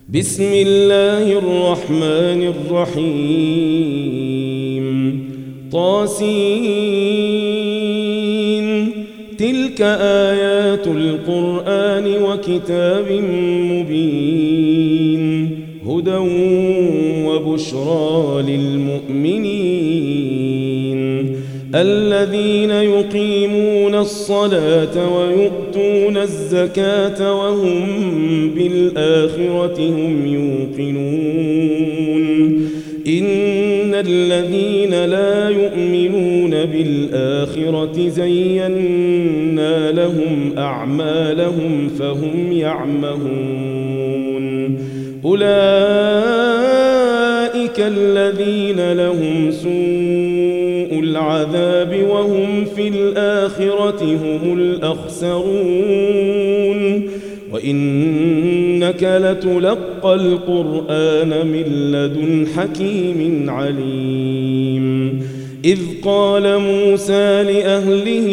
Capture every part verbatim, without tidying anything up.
بسم الله الرحمن الرحيم طاسين تلك آيات القرآن وكتاب مبين هدى وبشرى للمؤمنين الذين يقيمون الصلاة ويؤتون الزكاة وهم بالآخرة هم يوقنون إن الذين لا يؤمنون بالآخرة زينا لهم أعمالهم فهم يعمهون أولئك الذين لهم سوء العذاب وهم في الآخرة هم الأخسرون وإنك لتلقى القرآن من لدن حكيم عليم إذ قال موسى لأهله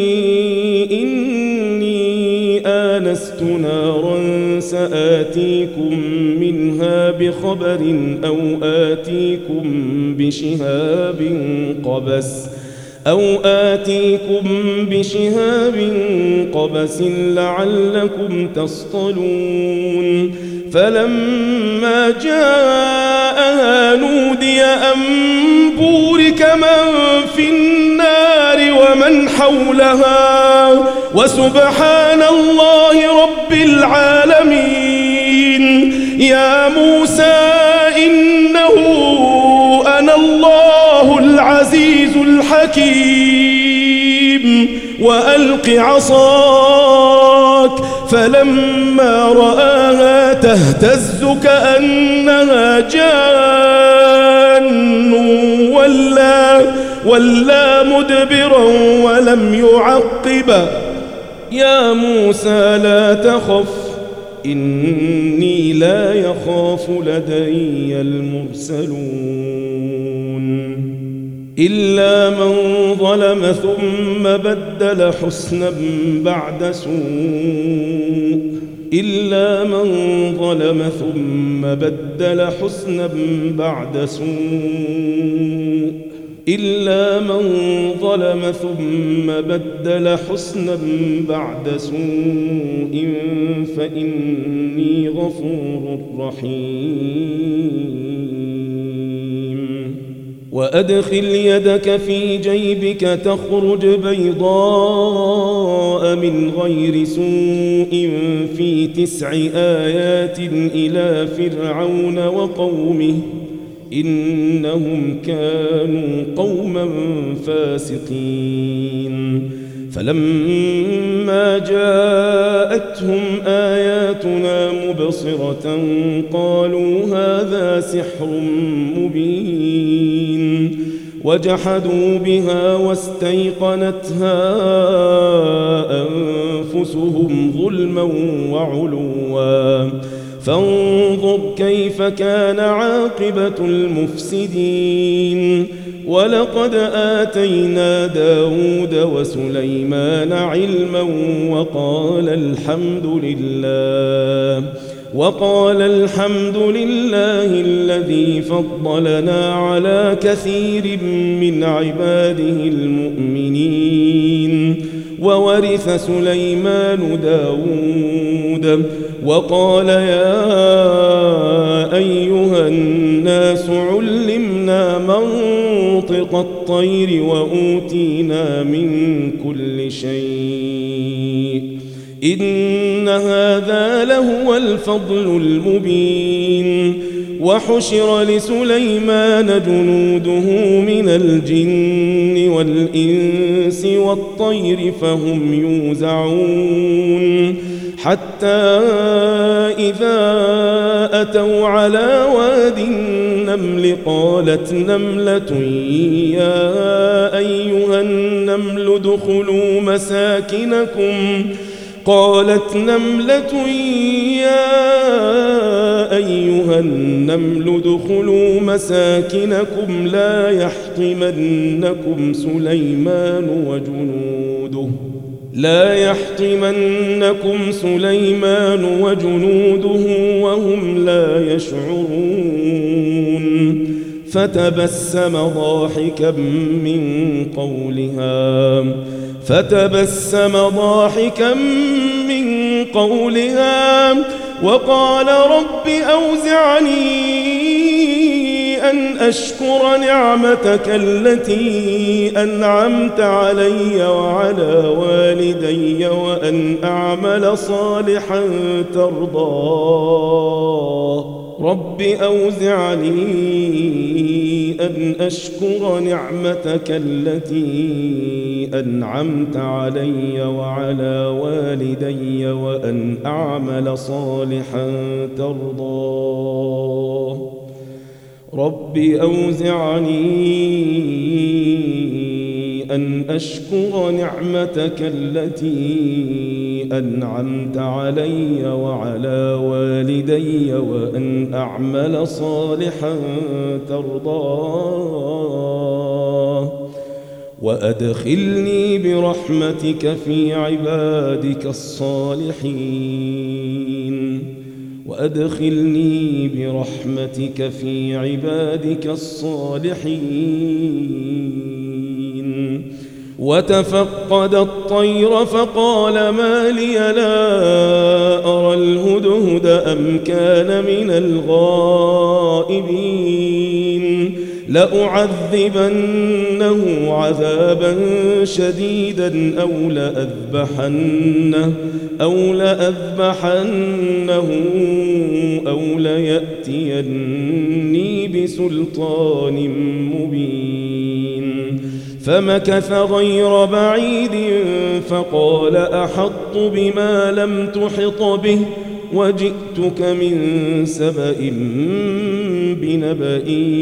إني آنست نارا سآتيكم منها بخبر أو آتيكم بشهاب قبس أو آتيكم بشهاب قبس لعلكم تصطلون فلما جاءها نودي أن بورك من في النار ومن حولها وسبحان الله رب العالمين يا موسى إنه أنا الله العزيز الحكيم وألق عصاك فلما رآها تهتز كأنها جان ولا, ولا مدبرا ولم يعقب يا موسى لا تخف إني لا يخاف لدي المرسلون إلا من ظلم ثم بدل حسنا بعد سوء إلا من ظلم ثم بدل حسنا بعد سوء إلا من ظلم ثم بدل حسنا بعد سوء فإني غفور رحيم وأدخل يدك في جيبك تخرج بيضاء من غير سوء في تسع آيات إلى فرعون وقومه إنهم كانوا قوما فاسقين فلما جاءتهم آياتنا مبصرة قالوا هذا سحر مبين وجحدوا بها واستيقنتها أنفسهم ظلما وعلوا فانظر كيف كان عاقبة المفسدين ولقد آتينا داود وسليمان علما وقال الحمد لله وقال الحمد لله الذي فضلنا على كثير من عباده المؤمنين وورث سليمان داود وقال يا أيها الناس علمنا منطق الطير وأوتينا من كل شيء إن هذا لهو الفضل المبين وحشر لسليمان جنوده من الجن والإنس والطير فهم يوزعون حتى إذا أتوا على واد النمل قالت نملة يا أيها النمل ادخلوا مساكنكم قالت نملة يا أيها النمل ادخلوا مساكنكم لا يحطمنكم سليمان وجنوده لا يحطمنكم سليمان وجنوده وهم لا يشعرون فتبسم ضاحكا من قولها فتبسم ضاحكا من قولها وقال رب أوزعني أن أشكر نعمتك التي أنعمت علي وعلى والدي وأن أعمل صالحا ترضاه رب أوزعني أن أشكر نعمتك التي أنعمت علي وعلى والدي وأن أعمل صالحا ترضاه رب أوزعني أن أشكر نعمتك التي أنعمت علي وعلى والدي وأن أعمل صالحا ترضاه وأدخلني برحمتك في عبادك الصالحين وأدخلني برحمتك في عبادك الصالحين وتفقد الطير فقال ما لي لا أرى الهدهد أم كان من الغائبين لأعذبنه عذابا شديدا أو لأذبحنه أو لأذبحنه أو ليأتيني بسلطان مبين فمكث غير بعيد فقال أحط بما لم تحط به وجئتك من سبأ بنبأ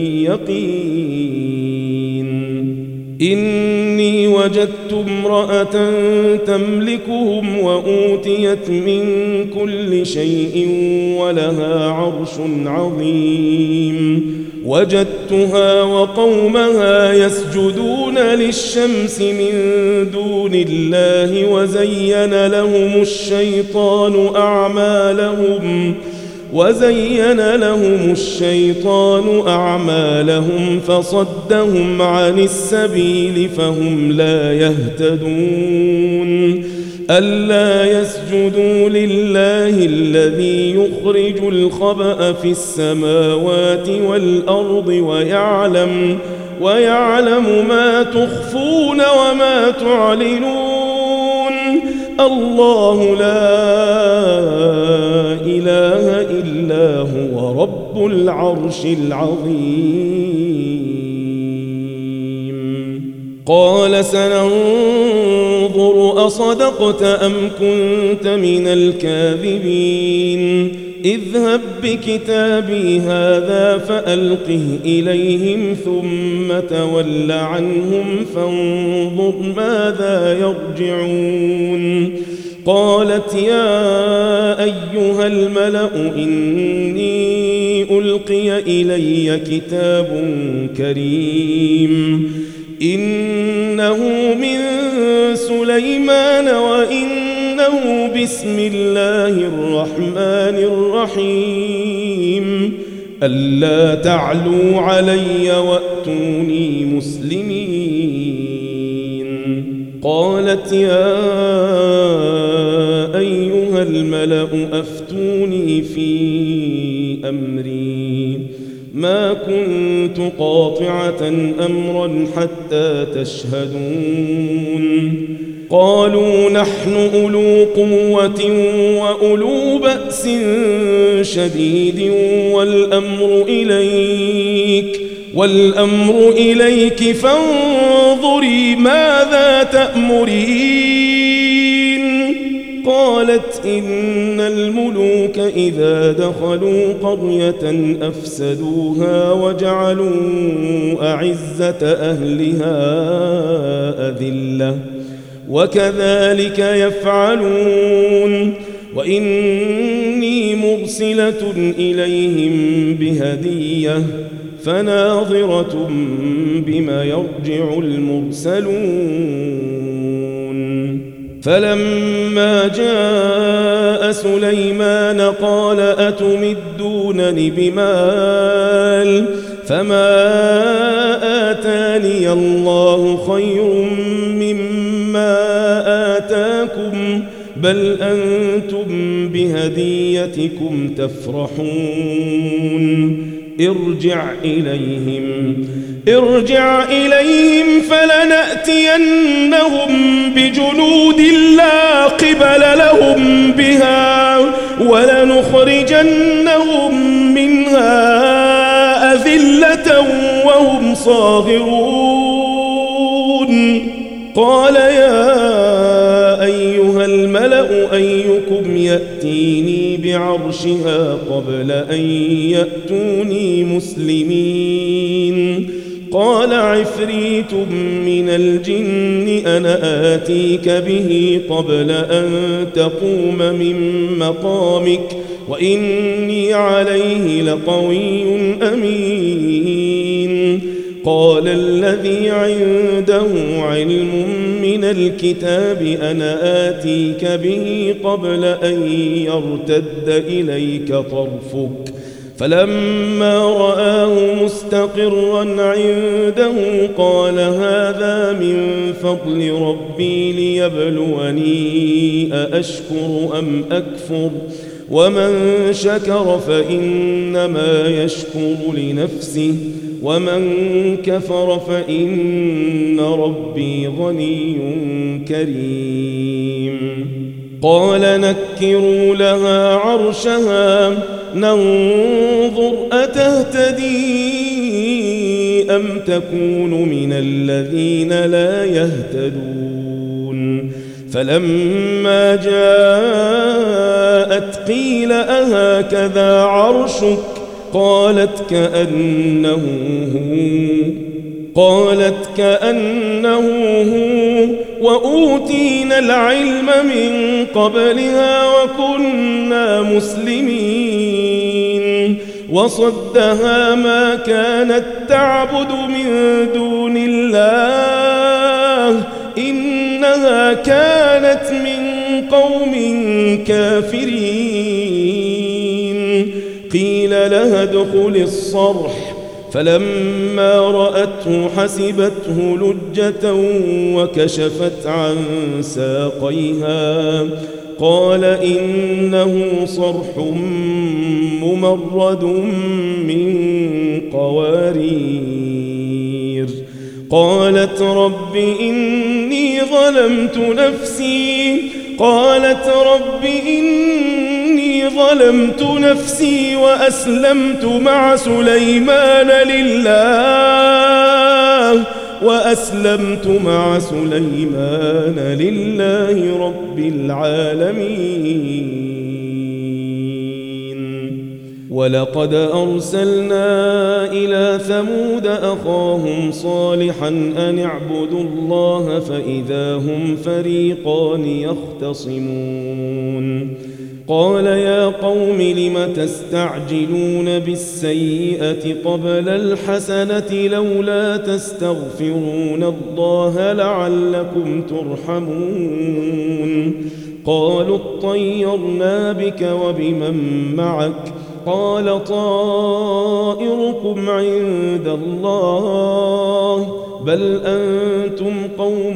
يقين إني وجدت امرأة تملكهم وأوتيت من كل شيء ولها عرش عظيم وجدتها وقومها يسجدون للشمس من دون الله وزين لهم الشيطان أعمالهم وزين لهم الشيطان أعمالهم فصدهم عن السبيل فهم لا يهتدون ألا يسجدوا لله الذي يخرج الخبأ في السماوات والأرض ويعلم ويعلم ما تخفون وما تعلنون الله لا إله إلا هو رب العرش العظيم قال سننظر أصدقت أم كنت من الكاذبين اذهب بكتابي هذا فألقه إليهم ثم تول عنهم فانظر ماذا يرجعون قالت يا أيها الملأ إني ألقي إلي كتاب كريم إنه من سليمان وإنه بسم الله الرحمن الرحيم ألا تعلوا علي وأتوني مسلمين قالت يا أيها الملأ أفتوني في أمري ما كنت قاطعة أمرا حتى تشهدون قالوا نحن أولو قوة وأولو بأس شديد والأمر إليك والأمر إليك فانظري ماذا تأمرين قالت إن الملوك إذا دخلوا قرية أفسدوها وجعلوا أعزة أهلها أذلة وكذلك يفعلون وإني مرسلة إليهم بهدية فناظرة بما يرجع المرسلون فلما جاء سليمان قال أتمدونني بمال فما آتاني الله خير مما آتاكم بل أنتم بهديتكم تفرحون ارجع إليهم ارجع إليهم فلنأتينهم بجنود لا قبل لهم بها ولنخرجنهم منها أذلة وهم صاغرون قال يا أيها الملأ أيكم يأتيني بعرشها قبل أن يأتوني مسلمين قال عفريت من الجن أنا آتيك به قبل أن تقوم من مقامك وإني عليه لقوي أمين قال الذي عنده علم من الكتاب أنا آتيك به قبل أن يرتد إليك طرفك فلما رآه مستقرا عنده قال هذا من فضل ربي ليبلوني أأشكر أم أكفر ومن شكر فإنما يشكر لنفسه ومن كفر فإن ربي غني كريم قال نكروا لها عرشها ننظر أتهتدي أم تكون من الذين لا يهتدون فلما جاءت قيل أهكذا عرشك قالت كأنه هو قالت كأنه هو وأوتينا العلم من قبلها وكنا مسلمين وصدها ما كانت تعبد من دون الله إنها كانت من قوم كافرين قيل لها ادخل الصرح فلما رأته حسبته لجة وكشفت عن ساقيها قال إنه صرح ممرد من قوارير قالت رب إني ظلمت نفسي قالت رب إني ظلمت نفسي وأسلمت مع سليمان لله وأسلمت مع سليمان لله رب العالمين ولقد أرسلنا إلى ثمود أخاهم صالحا أن اعبدوا الله فإذا هم فريقان يختصمون قال يا قوم لم تستعجلون بالسيئة قبل الحسنة لولا تستغفرون الله لعلكم ترحمون قالوا اطيرنا بك وبمن معك قال طائركم عند الله بل أنتم قوم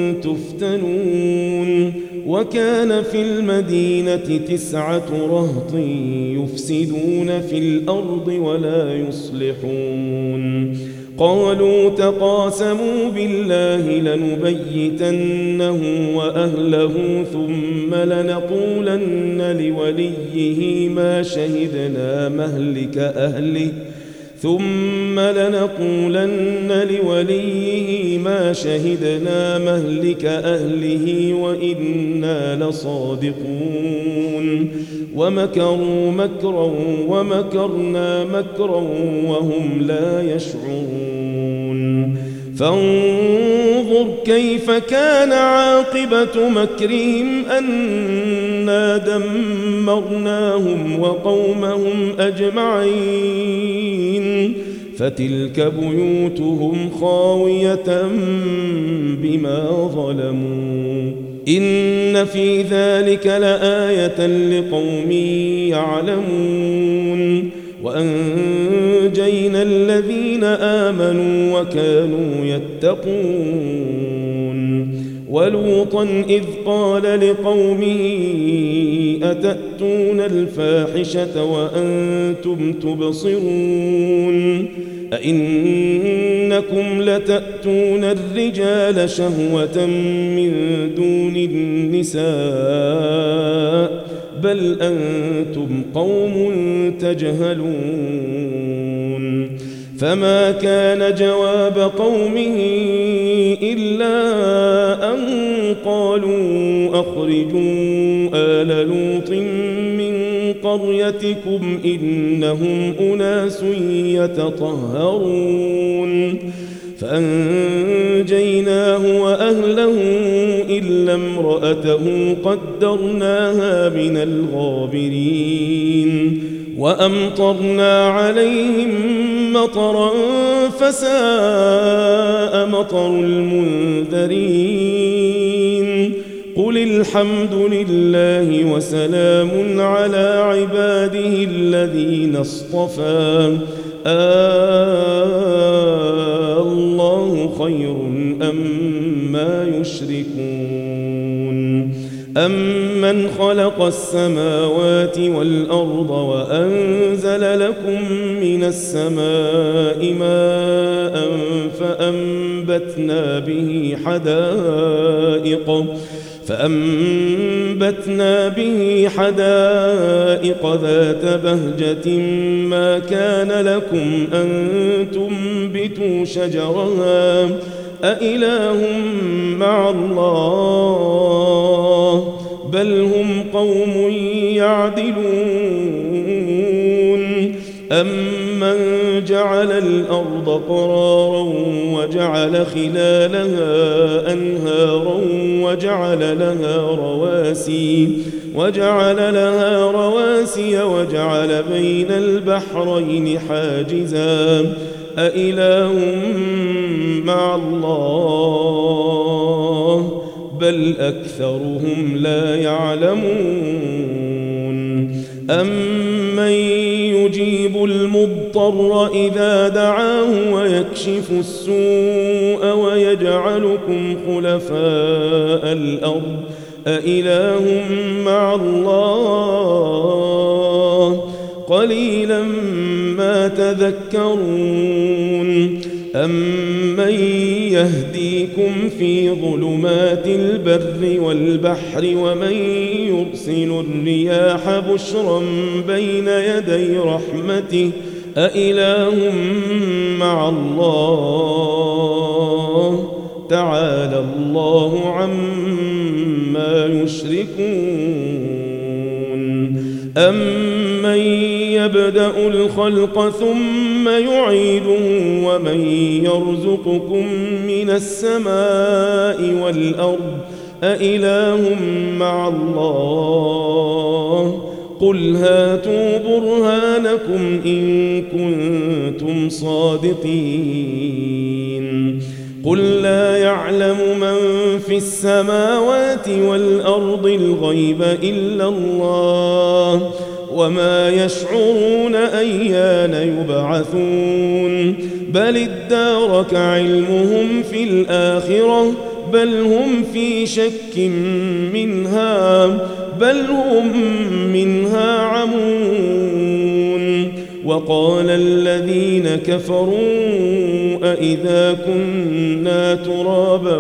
تفتنون وكان في المدينة تسعة رهط يفسدون في الأرض ولا يصلحون قالوا تقاسموا بالله لنبيتنه وأهله ثم لنقولن لوليه ما شهدنا مهلك أهله ثم لنقولن لوليه ما شهدنا مهلك أهله وإنا لصادقون ومكروا مكرا ومكرنا مكرا وهم لا يشعرون فانظر كيف كان عاقبة مكرهم أنا دمرناهم وقومهم أجمعين فتلك بيوتهم خاوية بما ظلموا إن في ذلك لآية لقوم يعلمون وأنجينا الذين آمنوا وكانوا يتقون ولوطا إذ قال لقومه أتأتون الفاحشة وأنتم تبصرون أئنكم لتأتون الرجال شهوة من دون النساء بل أنتم قوم تجهلون فما كان جواب قومه إلا أن قالوا أخرجوا آل لوط من قريتكم إنهم أناس يتطهرون فأنجيناه وأهله إلا امرأته قدرناها من الغابرين وأمطرنا عليهم مطرا فساء مطر المنذرين قل الحمد لله وسلام على عباده الذين اصطفى آه الله خير أما يشركون أمن خلق السماوات والأرض وأنزل لكم من السماء ماء فأنبتنا به حدائق فأنبتنا به حدائق ذات بهجة ما كان لكم أن تنبتوا شجرها أإله مع الله بل هم قوم يعدلون أمن جعل الأرض قرارا وجعل خلالها أنهارا وجعل لها رواسي وجعل لها رواسي وجعل بين البحرين حاجزا أإله مع الله بل أكثرهم لا يعلمون أمن يجيب المضطر إذا دعاه ويكشف السوء ويجعلكم خلفاء الأرض أإله مع الله قليلا ما تذكرون أمن يهديكم في ظلمات البر والبحر ومن يرسل الرياح بشرا بين يدي رحمته أإله مع الله تعالى الله عما يشركون أمن يبدأ الخلق ثم يعيده ومن يرزقكم من السماء والأرض أإله مع الله قل هاتوا برهانكم إن كنتم صادقين قل لا يعلم من في السماوات والأرض الغيب إلا الله وما يشعرون أيان يبعثون بل ادارك علمهم في الآخرة بل هم في شك منها بل هم منها عمون وقال الذين كفروا أإذا كنا ترابا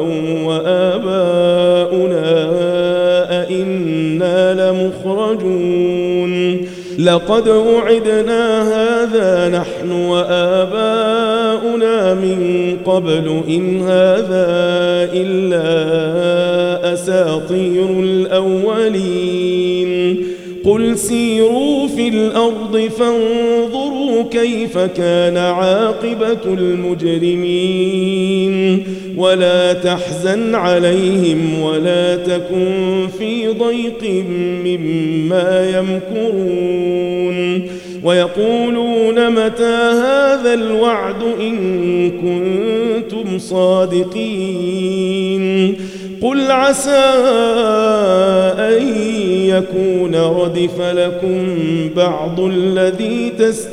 وآباؤنا أئنا لمخرجون لقد وعدنا هذا نحن وآباؤنا من قبل إن هذا إلا أساطير الأولين قل سيروا في الأرض فانظروا كيف كان عاقبة المجرمين ولا تحزن عليهم ولا تكن في ضيق مما يمكرون ويقولون متى هذا الوعد إن كنتم صادقين قل عسى أن يكون ردف لكم بعض الذي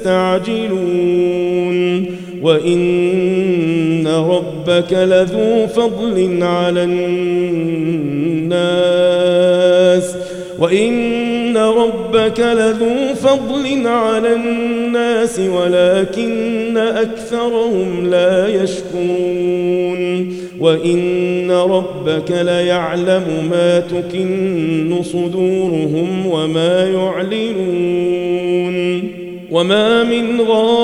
تستعجلون وإن ربك لذو فضل على الناس وإن ربك لذو فضل على الناس ولكن أكثرهم لا يشكرون وإن ربك ليعلم ما تكن صدورهم وما يعلنون وما من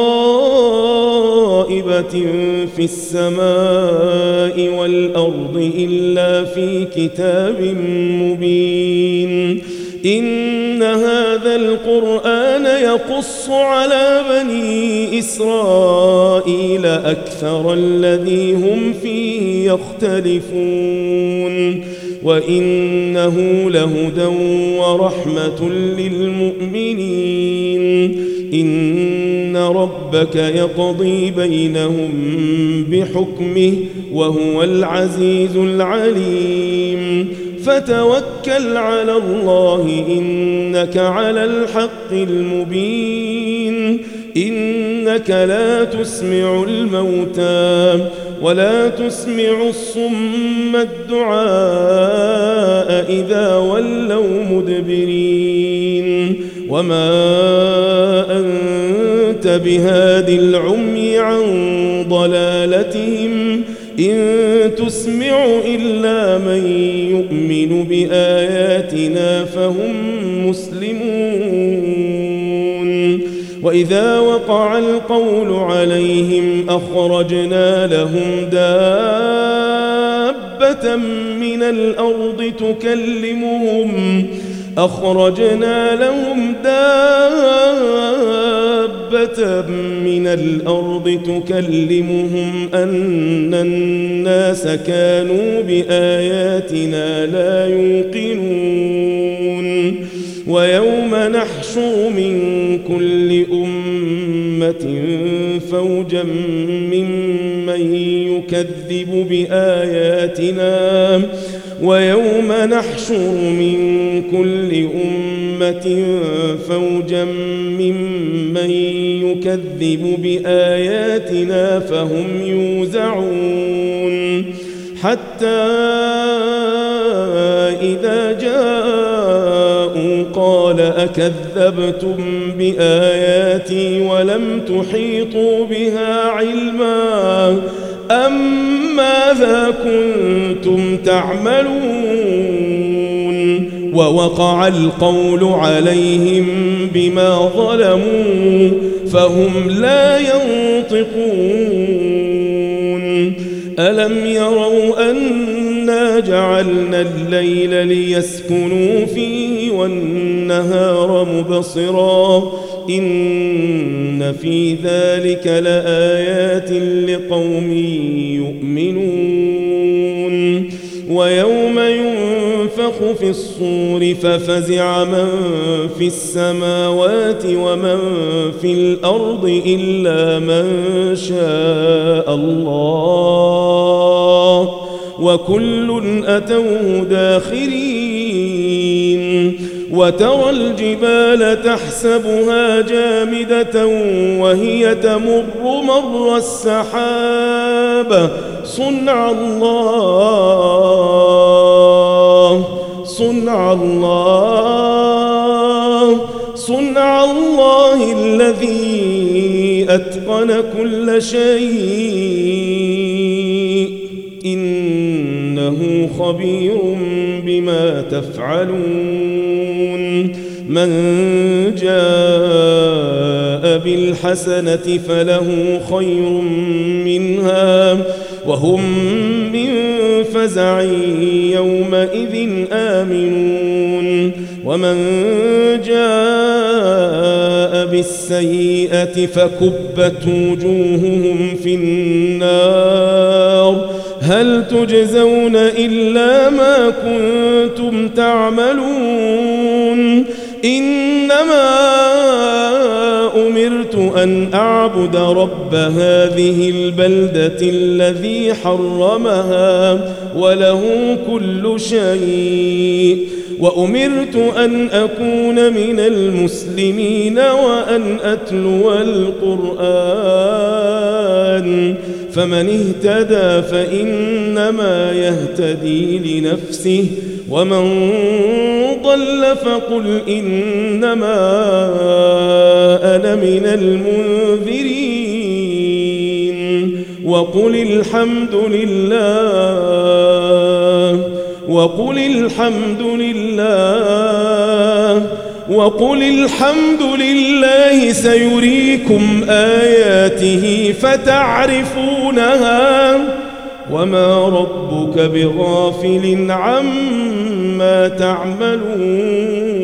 غائبة في السماء والأرض إلا في كتاب مبين إن هذا القرآن يقص على بني إسرائيل أكثر الذي هم فيه يختلفون وإنه لهدى ورحمة للمؤمنين إن ربك يقضي بينهم بحكمه وهو العزيز العليم فتوكل على الله إنك على الحق المبين إنك لا تسمع الموتى ولا تسمع الصم الدعاء إذا ولوا مدبرين وما أنت بهاد العمي عن ضلالتهم إن تسمع إلا من يؤمن بآياتنا فهم مسلمون وإذا وقع القول عليهم أخرجنا لهم دابة من الأرض تكلمهم أخرجنا لهم دابة من الأرض تكلمهم أن الناس كانوا بآياتنا لا يوقنون ويوم نحشر من كل أمة فوجا ممن يكذب بآياتنا ويوم نحشر من كل أمة فوجا ممن يكذب بآياتنا فهم يوزعون حتى إذا جاءوا قال أكذبتم بآياتي ولم تحيطوا بها علما أم ماذا كنتم تعملون ووقع القول عليهم بما ظلموا فهم لا ينطقون ألم يروا أنا جعلنا الليل ليسكنوا فيه والنهار مبصرا إن في ذلك لآيات لقوم يؤمنون ويوم ينفخ في الصور ففزع من في السماوات ومن في الأرض إلا من شاء الله وكل أتوه داخرين وترى الجبال تحسبها جامدة وهي تمر مر السحاب صنع الله صنع الله صنع الله الذي أتقن كل شيء إنه خبير بما تفعلون من جاء بالحسنة فله خير منها وهم من فزع يومئذ آمنون ومن جاء بالسيئة فكبت وجوههم في النار هل تجزون إلا ما كنتم تعملون إنما أمرت أن أعبد رب هذه البلدة الذي حرمها وله كل شيء وأمرت أن أكون من المسلمين وأن أتلو القرآن فمن اهتدى فإنما يهتدي لنفسه ومن ضل فقل إنما أنا من المنذرين وقل الحمد لله وقل الحمد لله وقل الحمد لله سيريكم آياته فتعرفونها وما ربك بغافل عما تعملون